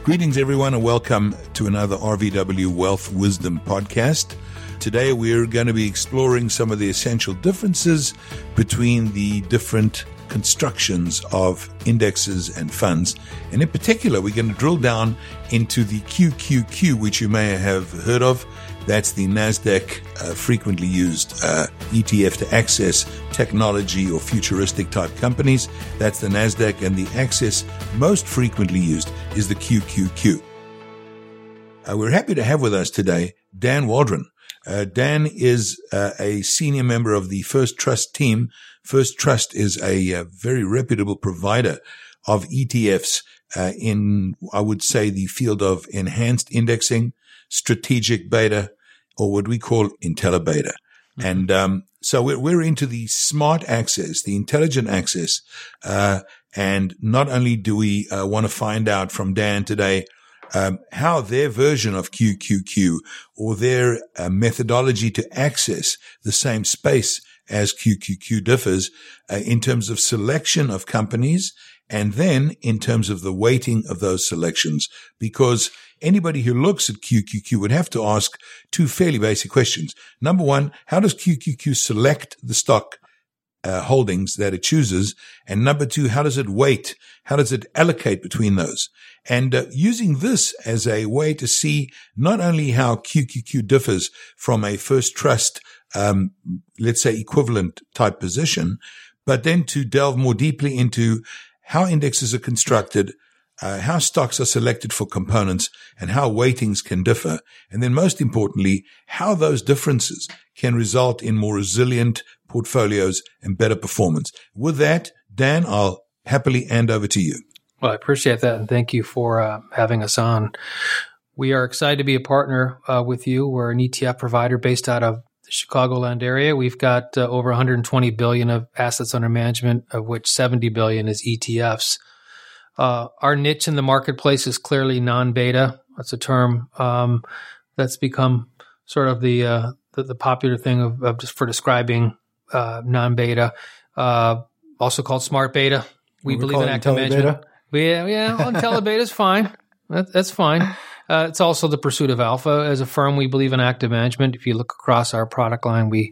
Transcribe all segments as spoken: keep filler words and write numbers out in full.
Greetings, everyone, and welcome to another R V W Wealth Wisdom podcast. Today, we're going to be exploring some of the essential differences between the different constructions of indexes and funds. And in particular, we're going to drill down into the Q Q Q, which you may have heard of. That's the NASDAQ uh, frequently used uh, E T F to access technology or futuristic type companies. That's the NASDAQ, and the access most frequently used is the Q Q Q. Uh, we're happy to have with us today Dan Waldron. Uh, Dan is uh, a senior member of the First Trust team. First Trust is a, a very reputable provider of E T Fs uh, in, I would say, the field of enhanced indexing, strategic beta, or what we call IntelliBeta. Mm-hmm. And um, so we're, we're into the smart access, the intelligent access. Uh, and not only do we uh, want to find out from Dan today um, how their version of Q Q Q or their uh, methodology to access the same space as Q Q Q differs uh, in terms of selection of companies, and then in terms of the weighting of those selections, because anybody who looks at Q Q Q would have to ask two fairly basic questions. Number one, how does Q Q Q select the stock uh, holdings that it chooses? And number two, how does it weight? How does it allocate between those? And uh, using this as a way to see not only how Q Q Q differs from a First Trust, um, let's say equivalent type position, but then to delve more deeply into how indexes are constructed, Uh, how stocks are selected for components, and how weightings can differ. And then most importantly, how those differences can result in more resilient portfolios and better performance. With that, Dan, I'll happily hand over to you. Well, I appreciate that, and thank you for uh, having us on. We are excited to be a partner uh, with you. We're an E T F provider based out of the Chicagoland area. We've got uh, over one hundred twenty billion dollars of assets under management, of which seventy billion dollars is E T Fs. Uh, our niche in the marketplace is clearly non-beta. That's a term um, that's become sort of the uh, the, the popular thing of, of just for describing uh, non-beta. Uh, also called smart beta. We, we believe in active management. Yeah, yeah. Well, IntelliBeta is fine. That, that's fine. Uh, it's also the pursuit of alpha. As a firm, we believe in active management. If you look across our product line, we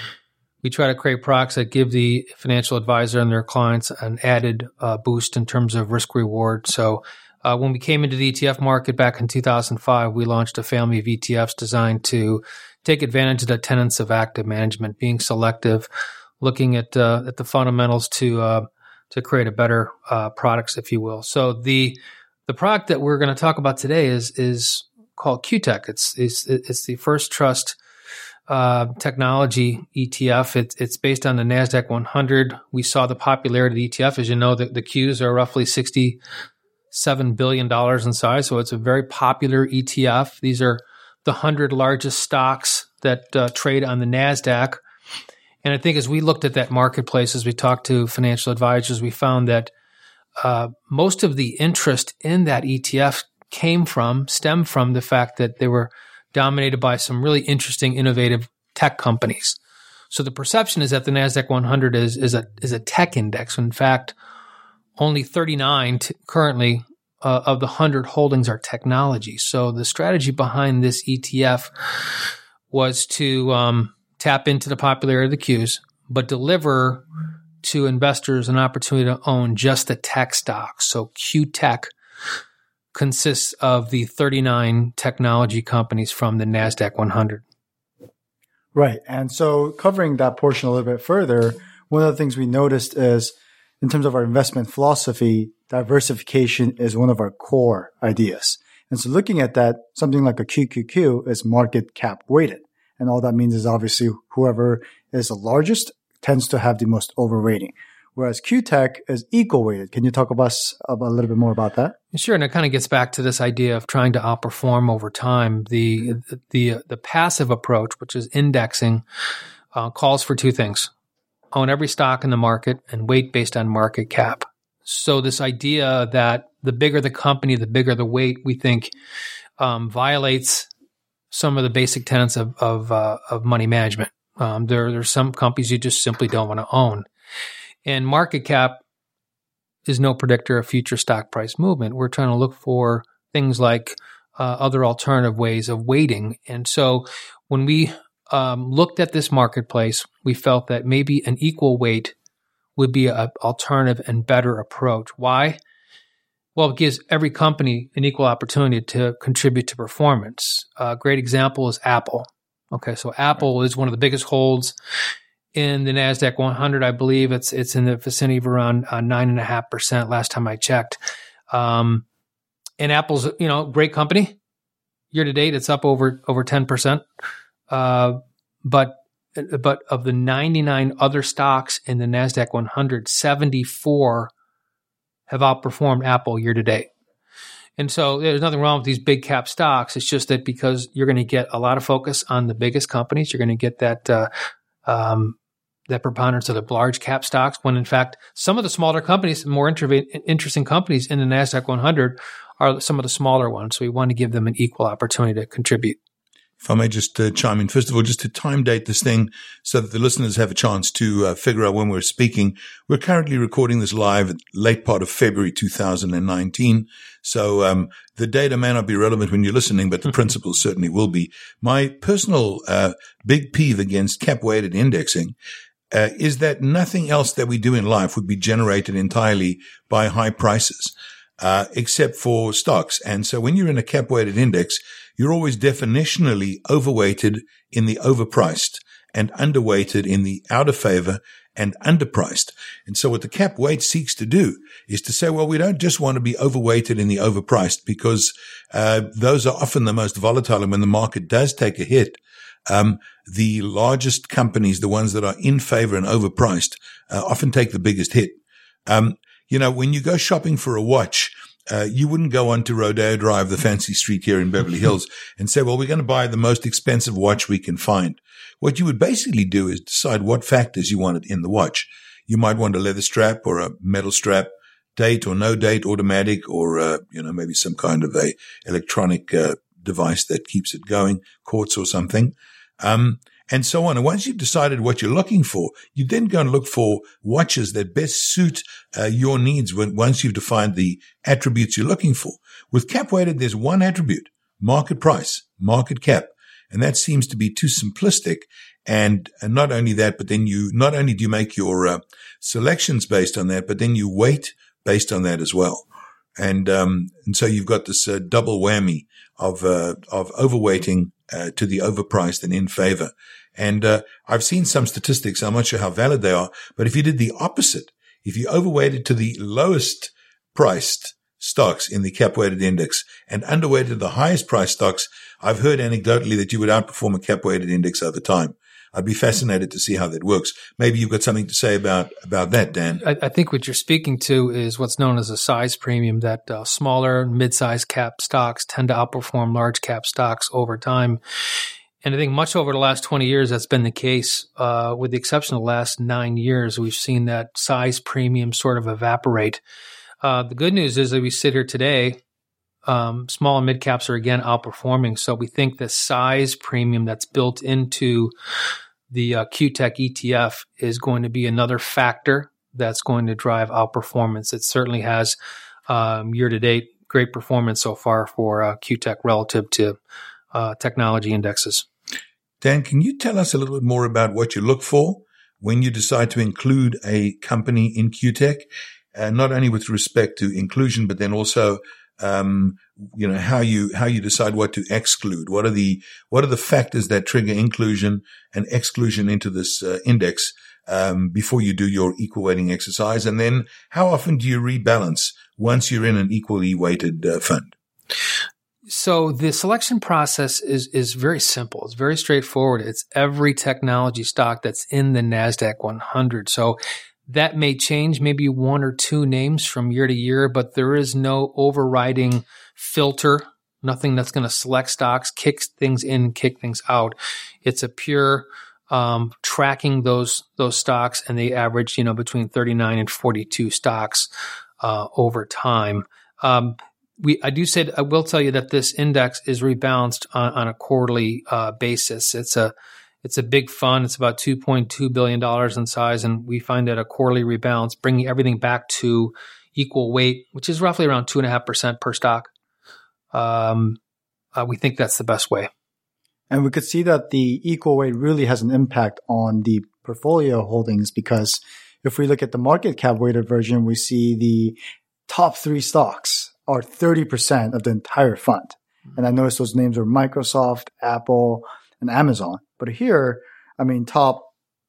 We try to create products that give the financial advisor and their clients an added uh, boost in terms of risk reward. So uh, when we came into the E T F market back in two thousand five, we launched a family of E T Fs designed to take advantage of the tenets of active management, being selective, looking at uh, at the fundamentals to uh, to create a better uh, products, if you will. So the the product that we're going to talk about today is is called Q TECH. It's it's it's the First Trust Uh, technology E T F. It, it's based on the NASDAQ one hundred. We saw the popularity of the E T F. As you know, the, the Qs are roughly sixty-seven billion dollars in size, so it's a very popular E T F. These are the one hundred largest stocks that uh, trade on the NASDAQ. And I think as we looked at that marketplace, as we talked to financial advisors, we found that uh, most of the interest in that E T F came from, stemmed from the fact that they were dominated by some really interesting, innovative tech companies. So the perception is that the NASDAQ one hundred is, is a is a tech index. In fact, only thirty-nine t- currently uh, of the one hundred holdings are technology. So the strategy behind this E T F was to um, tap into the popularity of the Qs, but deliver to investors an opportunity to own just the tech stocks. So Q TECH consists of the thirty-nine technology companies from the NASDAQ one hundred. Right. And so covering that portion a little bit further, one of the things we noticed is in terms of our investment philosophy, diversification is one of our core ideas. And so looking at that, something like a Q Q Q is market cap weighted. And all that means is obviously whoever is the largest tends to have the most overrating. Whereas Q TECH is equal weighted. Can you talk about us about a little bit more about that? Sure, and it kind of gets back to this idea of trying to outperform over time. The the the passive approach, which is indexing, uh, calls for two things: own every stock in the market and weight based on market cap. So this idea that the bigger the company, the bigger the weight, we think um, violates some of the basic tenets of of, uh, of money management. Um, there there's some companies you just simply don't want to own. And market cap is no predictor of future stock price movement. We're trying to look for things like uh, other alternative ways of weighting. And so when we um, looked at this marketplace, we felt that maybe an equal weight would be an alternative and better approach. Why? Well, it gives every company an equal opportunity to contribute to performance. A great example is Apple. Okay, so Apple is one of the biggest holds in the NASDAQ one hundred. I believe it's it's in the vicinity of around uh, nine point five percent last time I checked. Um, and Apple's, you know, great company. Year to date, it's up over over ten percent. Uh, but but of the ninety-nine other stocks in the NASDAQ one hundred, seventy-four have outperformed Apple year to date. And so there's nothing wrong with these big cap stocks. It's just that because you're going to get a lot of focus on the biggest companies, you're going to get that uh, um, that preponderance of the large cap stocks, when in fact some of the smaller companies, more inter- interesting companies in the NASDAQ one hundred are some of the smaller ones. So we want to give them an equal opportunity to contribute. If I may just uh, chime in, first of all, just to time date this thing so that the listeners have a chance to uh, figure out when we're speaking. We're currently recording this live at late part of February two thousand nineteen. So um, the data may not be relevant when you're listening, but the principles certainly will be. My personal uh, big peeve against cap-weighted indexing uh, is that nothing else that we do in life would be generated entirely by high prices, uh, except for stocks. And so when you're in a cap-weighted index, you're always definitionally overweighted in the overpriced and underweighted in the out of favor and underpriced. And so what the cap weight seeks to do is to say, well, we don't just want to be overweighted in the overpriced, because uh, those are often the most volatile. And when the market does take a hit, um, the largest companies, the ones that are in favor and overpriced, uh, often take the biggest hit. Um, you know, when you go shopping for a watch, Uh, you wouldn't go on to Rodeo Drive, the fancy street here in Beverly Hills, and say, well, we're going to buy the most expensive watch we can find. What you would basically do is decide what factors you wanted in the watch. You might want a leather strap or a metal strap, date or no date, automatic, or, uh, you know, maybe some kind of a electronic uh, device that keeps it going, quartz or something. Um, and so on. And once you've decided what you're looking for, you then go and look for watches that best suit uh, your needs when, once you've defined the attributes you're looking for. With cap weighted, there's one attribute: market price, market cap. And that seems to be too simplistic. And, and not only that, but then you, not only do you make your uh, selections based on that, but then you weight based on that as well. And, um, and so you've got this uh, double whammy of, uh, of overweighting uh, to the overpriced and in favor. And, uh, I've seen some statistics. I'm not sure how valid they are, but if you did the opposite, if you overweighted to the lowest priced stocks in the cap weighted index and underweighted the highest priced stocks, I've heard anecdotally that you would outperform a cap weighted index over time. I'd be fascinated to see how that works. Maybe you've got something to say about, about that, Dan. I, I think what you're speaking to is what's known as a size premium, that uh, smaller, mid-sized cap stocks tend to outperform large cap stocks over time. And I think much over the last twenty years, that's been the case. Uh, with the exception of the last nine years, we've seen that size premium sort of evaporate. Uh, the good news is that we sit here today, um, small and mid caps are again outperforming. So we think the size premium that's built into the uh, Q Tech E T F is going to be another factor that's going to drive outperformance. It certainly has, um, year to date, great performance so far for uh, Q Tech relative to uh, technology indexes. Dan, can you tell us a little bit more about what you look for when you decide to include a company in Q Tech? Uh, not only with respect to inclusion, but then also, um, you know, how you, how you decide what to exclude. What are the, what are the factors that trigger inclusion and exclusion into this uh, index, um, before you do your equal weighting exercise? And then how often do you rebalance once you're in an equally weighted uh, fund? So the selection process is, is very simple. It's very straightforward. It's every technology stock that's in the NASDAQ one hundred. So that may change maybe one or two names from year to year, but there is no overriding filter, nothing that's going to select stocks, kick things in, kick things out. It's a pure um, tracking those those stocks, and they average, you know, between thirty-nine and forty-two stocks uh, over time. Um, we, I do say, I will tell you that this index is rebalanced on, on a quarterly uh, basis. It's a It's a big fund. It's about two point two billion dollars in size, and we find that a quarterly rebalance, bringing everything back to equal weight, which is roughly around two point five percent per stock, um, uh, we think that's the best way. And we could see that the equal weight really has an impact on the portfolio holdings, because if we look at the market cap weighted version, we see the top three stocks are thirty percent of the entire fund. And I noticed those names are Microsoft, Apple, and Amazon. But here, I mean, top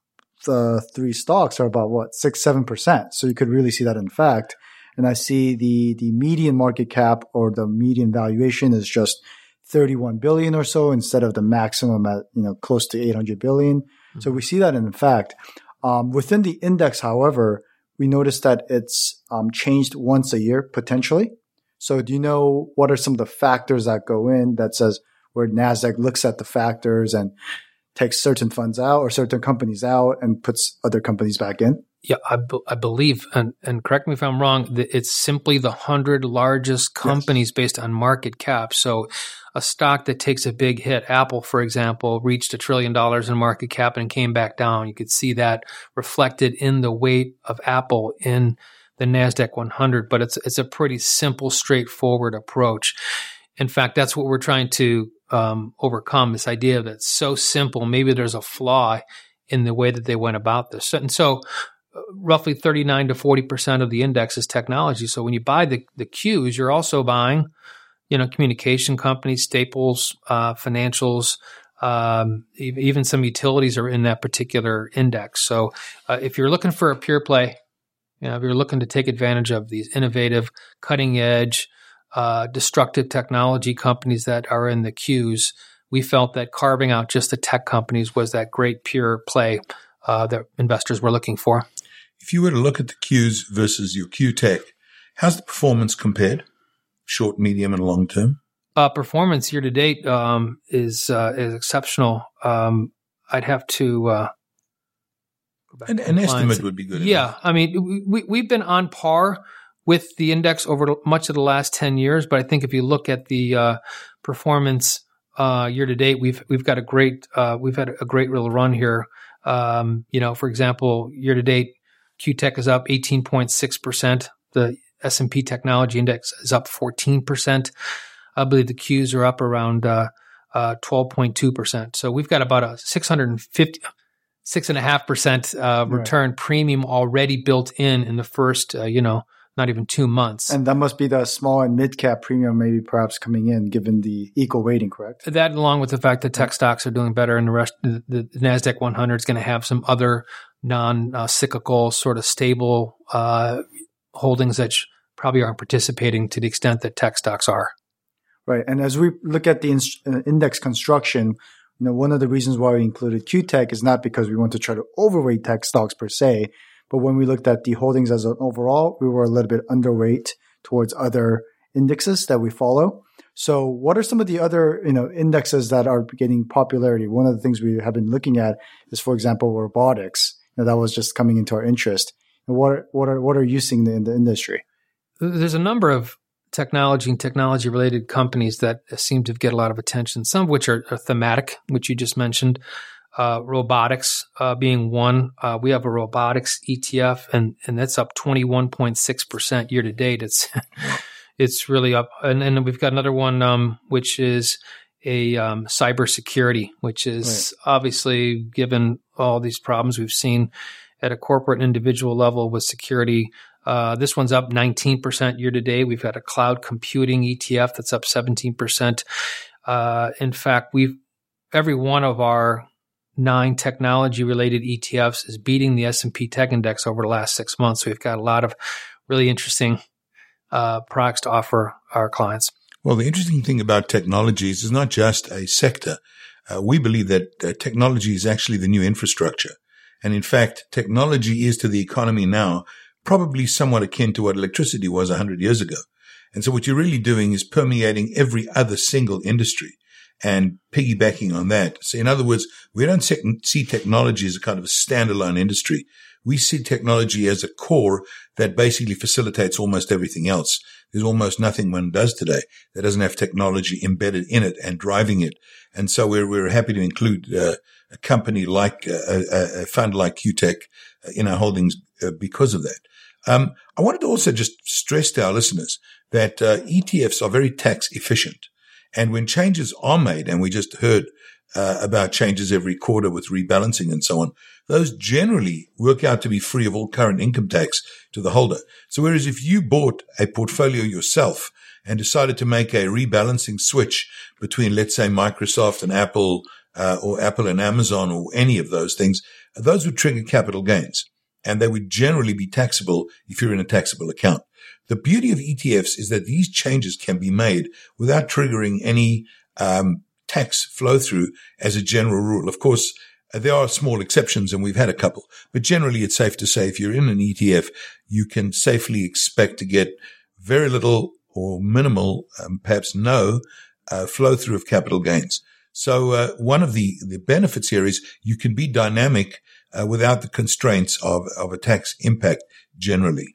the three stocks are about what, six, seven percent. So you could really see that in fact. And I see the, the median market cap or the median valuation is just thirty-one billion or so instead of the maximum at, you know, close to eight hundred billion. Mm-hmm. So we see that in fact. Um, within the index, however, we noticed that it's um, changed once a year potentially. So do you know what are some of the factors that go in that says where NASDAQ looks at the factors and takes certain funds out or certain companies out and puts other companies back in? Yeah, I, be- I believe, and, and correct me if I'm wrong, that it's simply the one hundred largest companies yes. based on market cap. So a stock that takes a big hit, Apple, for example, reached a trillion dollars in market cap and came back down. You could see that reflected in the weight of Apple in the NASDAQ one hundred, but it's it's a pretty simple, straightforward approach. In fact, that's what we're trying to um, overcome, this idea that it's so simple. Maybe there's a flaw in the way that they went about this. And so uh, roughly thirty-nine to forty percent of the index is technology. So when you buy the, the Qs, you're also buying, you know, communication companies, staples, uh, financials, um, even some utilities are in that particular index. So uh, if you're looking for a pure play, you know, if you're looking to take advantage of these innovative, cutting edge, uh, destructive technology companies that are in the Qs, we felt that carving out just the tech companies was that great pure play uh, that investors were looking for. If you were to look at the Qs versus your Q Tech, how's the performance compared? Short, medium, and long term? Uh, performance year to date um, is uh, is exceptional. Um, I'd have to uh, go back. An, an estimate would be good. Yeah, enough. I mean, we we've been on par with the index over much of the last ten years, but I think if you look at the uh, performance uh, year to date, we've we've got a great uh, we've had a great real run here. Um, you know, for example, year to date, Q Tech is up eighteen point six percent. The S and P Technology Index is up fourteen percent. I believe the Qs are up around uh, uh, twelve point two percent. So we've got about a six hundred fifty, six point five percent uh, return right. premium already built in in the first, uh, you know, not even two months. And that must be the small and mid-cap premium maybe perhaps coming in given the equal weighting, correct? That along with the fact that tech stocks are doing better and the rest, the, the NASDAQ one hundred is going to have some other non-cyclical sort of stable uh holdings that probably aren't participating to the extent that tech stocks are. Right. And as we look at the in- index construction, you know, one of the reasons why we included Q Tech is not because we want to try to overweight tech stocks per se, but when we looked at the holdings as an overall, we were a little bit underweight towards other indexes that we follow. So what are some of the other, you know, indexes that are getting popularity? One of the things we have been looking at is, for example, robotics. You know, that was just coming into our interest. What what are what are you seeing in the industry? There's a number of technology and technology related companies that seem to get a lot of attention. Some of which are, are thematic, which you just mentioned. Uh, robotics uh, being one. Uh, we have a robotics E T F, and and that's up twenty-one point six percent year to date. It's it's really up. And then we've got another one, um, which is a um, cybersecurity, which is right. obviously given all these problems we've seen at a corporate and individual level with security. Uh, this one's up nineteen percent year to date. We've got a cloud computing E T F that's up seventeen percent. Uh, in fact, we've every one of our nine technology related E T Fs is beating the S and P Tech Index over the last six months. So we've got a lot of really interesting uh, products to offer our clients. Well, the interesting thing about technologies is not just a sector. Uh, we believe that uh, technology is actually the new infrastructure. And in fact, technology is to the economy now probably somewhat akin to what electricity was one hundred years ago. And so what you're really doing is permeating every other single industry and piggybacking on that. So in other words, we don't see technology as a kind of a standalone industry. We see technology as a core that basically facilitates almost everything else. There's almost nothing one does today that doesn't have technology embedded in it and driving it. And so we're, we're happy to include uh, a company like uh, a, a fund like Q Tech uh, in our holdings uh, because of that. Um, I wanted to also just stress to our listeners that uh, E T Fs are very tax efficient. And when changes are made, and we just heard uh, about changes every quarter with rebalancing and so on, those generally work out to be free of all current income tax to the holder. So whereas if you bought a portfolio yourself and decided to make a rebalancing switch between, let's say, Microsoft and Apple, uh, or Apple and Amazon or any of those things, those would trigger capital gains, and they would generally be taxable if you're in a taxable account. The beauty of E T Fs is that these changes can be made without triggering any um, tax flow through as a general rule. Of course, uh, there are small exceptions, and we've had a couple, but generally it's safe to say if you're in an E T F, you can safely expect to get very little or minimal, um, perhaps no, uh, flow through of capital gains. So uh, one of the, the benefits here is you can be dynamic uh, without the constraints of, of a tax impact generally.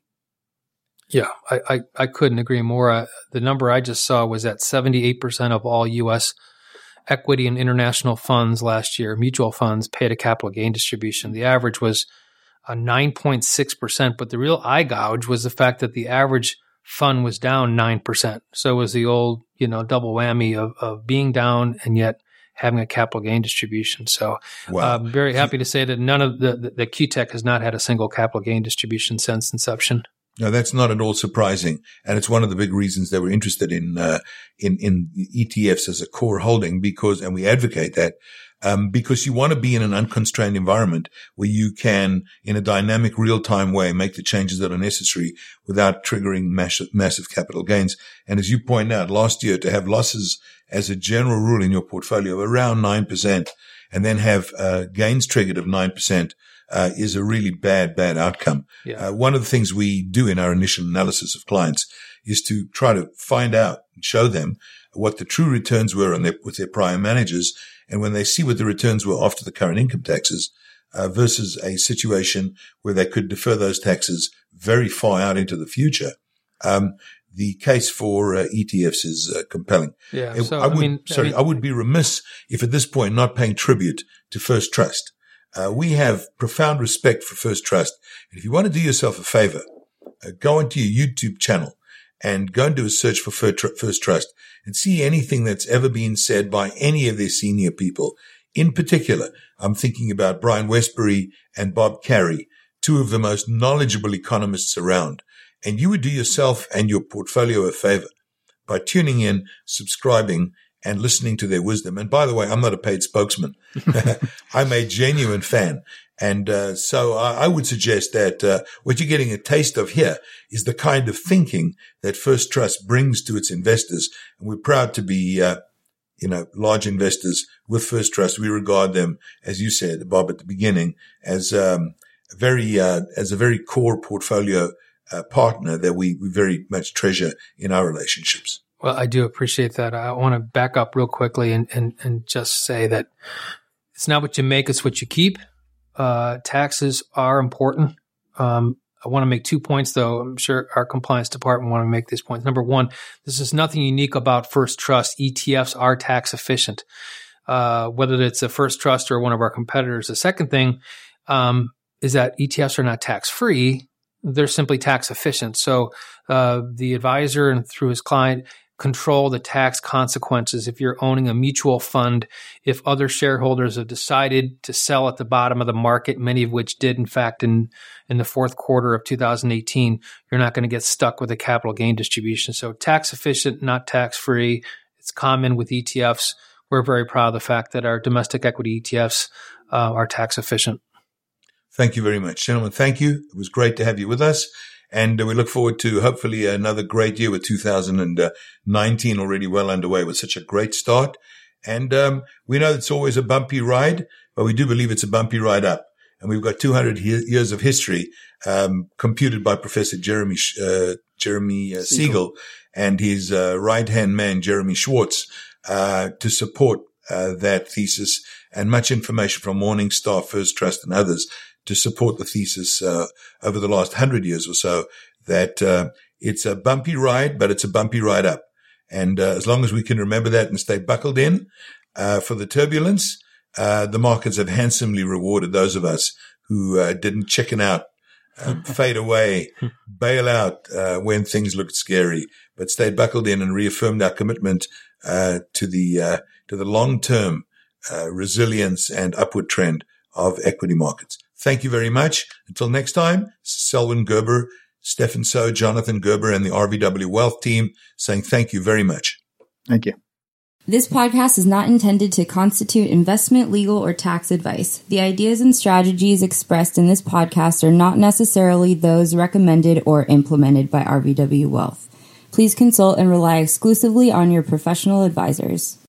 Yeah, I, I, I couldn't agree more. Uh, the number I just saw was that seventy-eight percent of all U S equity and international funds last year, mutual funds, paid a capital gain distribution. The average was uh, nine point six percent, but the real eye gouge was the fact that the average fund was down nine percent. So it was the old, you know, double whammy of, of being down and yet having a capital gain distribution. So wow. I'm very happy to say that none of the, the, the Q T E C has not had a single capital gain distribution since inception. No, that's not at all surprising, and it's one of the big reasons that we're interested in uh, in in E T Fs as a core holding, because, and we advocate that um, because you want to be in an unconstrained environment where you can, in a dynamic, real-time way, make the changes that are necessary without triggering massive, massive capital gains. And as you point out, last year to have losses as a general rule in your portfolio of around nine percent, and then have uh, gains triggered of nine percent. Uh, is a really bad, bad outcome. Yeah. Uh, one of the things we do in our initial analysis of clients is to try to find out and show them what the true returns were on their, with their prior managers. And when they see what the returns were after the current income taxes, uh, versus a situation where they could defer those taxes very far out into the future, um, the case for uh, E T Fs is uh, compelling. Yeah. So, I would, I mean, sorry, I, mean, I would be remiss if at this point not paying tribute to First Trust. Uh, we have profound respect for First Trust. And if you want to do yourself a favor, uh, go into your YouTube channel and go and do a search for First Trust and see anything that's ever been said by any of their senior people. In particular, I'm thinking about Brian Westbury and Bob Carey, two of the most knowledgeable economists around. And you would do yourself and your portfolio a favor by tuning in, subscribing, and listening to their wisdom. And by the way, I'm not a paid spokesman. I'm a genuine fan. And uh, so I, I would suggest that uh, what you're getting a taste of here is the kind of thinking that First Trust brings to its investors. And we're proud to be, uh, you know, large investors with First Trust. We regard them, as you said, Bob, at the beginning, as um, a very, uh, as a very core portfolio uh, partner that we, we very much treasure in our relationships. Well, I do appreciate that. I want to back up real quickly and, and, and just say that it's not what you make, it's what you keep. Uh, taxes are important. Um, I want to make two points, though. I'm sure our compliance department want to make these points. Number one, this is nothing unique about First Trust. E T Fs are tax efficient, uh, whether it's a First Trust or one of our competitors. The second thing um, is that E T Fs are not tax free. They're simply tax efficient. So uh, the advisor and through his client control the tax consequences if you're owning a mutual fund. If other shareholders have decided to sell at the bottom of the market, many of which did, in fact, in, in the fourth quarter of two thousand eighteen, you're not going to get stuck with a capital gain distribution. So tax efficient, not tax free. It's common with E T Fs. We're very proud of the fact that our domestic equity E T Fs uh, are tax efficient. Thank you very much, gentlemen. Thank you. It was great to have you with us. And we look forward to hopefully another great year with two thousand nineteen already well underway with such a great start. And um, we know it's always a bumpy ride, but we do believe it's a bumpy ride up. And we've got two hundred he- years of history um, computed by Professor Jeremy uh, Jeremy uh, Siegel and his uh, right-hand man, Jeremy Schwartz, uh, to support uh, that thesis, and much information from Morningstar, First Trust, and others to support the thesis uh, over the last hundred years or so, that uh, it's a bumpy ride, but it's a bumpy ride up. And uh, as long as we can remember that and stay buckled in uh, for the turbulence, uh, the markets have handsomely rewarded those of us who uh, didn't chicken out uh, fade away, bail out uh, when things looked scary, but stayed buckled in and reaffirmed our commitment uh, to the uh, to the long-term uh, resilience and upward trend of equity markets. Thank you very much. Until next time, Selwyn Gerber, Stefan So, Jonathan Gerber, and the R V W Wealth team saying thank you very much. Thank you. This podcast is not intended to constitute investment, legal, or tax advice. The ideas and strategies expressed in this podcast are not necessarily those recommended or implemented by R V W Wealth. Please consult and rely exclusively on your professional advisors.